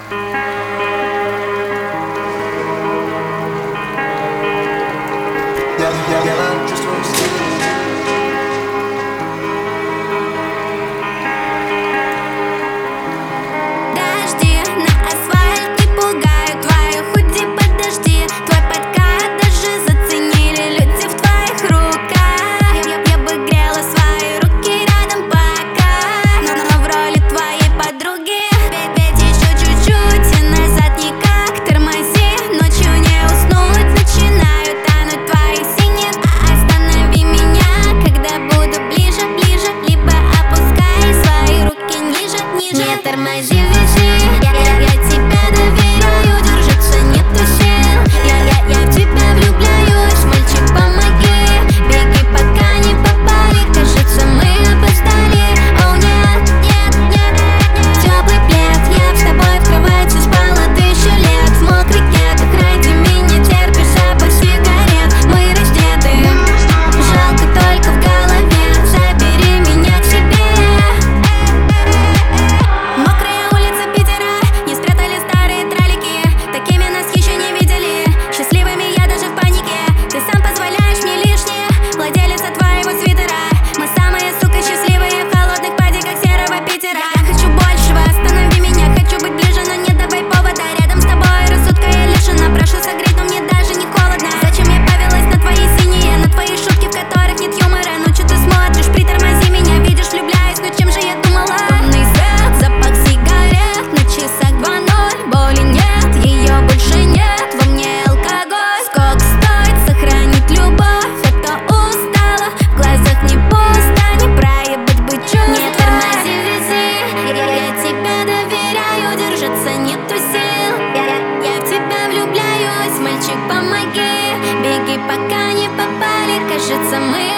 Дожди на асфальте пугают, твои худи подожди. Твой подкат даже заценили люди в твоих руках. Я бы грела свои руки рядом пока, но в роли твоей подруги. Ведь еще чуть-чуть и назад никак. Тормози, ночью не уснуть, начинают тануть твои синие. Останови меня, когда буду ближе, ближе, либо опускай свои руки ниже, ниже. Не тормози, вези, я тебя доверяю, держаться нету сил. Я в тебя влюбляюсь, мальчик, помоги. Беги, пока не попали, кажется, мы опоздали. О, нет, нет, нет, теплый плед, я с тобой в кровати спала 1000 лет. В мокрый кедах ради меня терпишь запах сигарет. Мы раздеты, жалко только в голове. Забери меня к себе. Мокрая улица Питера, не спрятали старые тралики. Такими нас еще не видели, счастливыми я даже в панике. Ты сам позволяешь мне лишнее, владелица твоего свитера. Мы самые, сука, счастливые в холодных падиках серого Питера. Я хочу большего, останови меня, хочу быть ближе, но не давай повода. Рядом с тобой рассудка я лишена, прошу согреть, но мне даже не холодно. Зачем я повелась на твои синие, на твои шутки, в которых нет юмора? Ну че ты смотришь, притормози меня, видишь, влюбляюсь, но чем же я думала? Лунный свет, запах сигарет, на часах 2:0, боли нет, ее больше нет, во мне алкоголь. Сколько стоит сохранить любовь, а то устала, в глазах не пусто, не проебать бы чувства. Не тормози, вези, я тебя доверяю, держаться нету сил. Я в тебя влюбляюсь, мальчик, помоги. Беги, пока не попали, кажется, мы